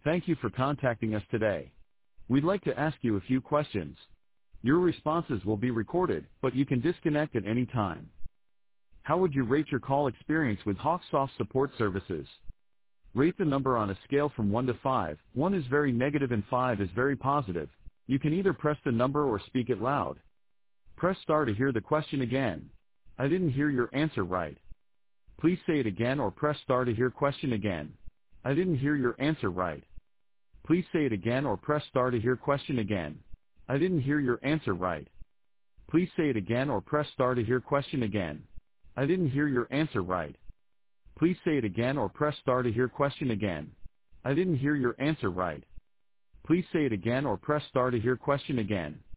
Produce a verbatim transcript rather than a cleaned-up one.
Thank you for contacting us today. We'd like to ask you a few questions. Your responses will be recorded, but you can disconnect at any time. How would you rate your call experience with Hawksoft Support Services? Rate the number on a scale from one to five. one is very negative and five is very positive. You can either press the number or speak it loud. Press star to hear the question again. I didn't hear your answer right. Please say it again or press star to hear question again. I didn't hear your answer right. Please say it again or press star to hear question again. I didn't hear your answer right. Please say it again or press star to hear question again. I didn't hear your answer right. Please say it again or press star to hear question again. I didn't hear your answer right. Please say it again or press star to hear question again.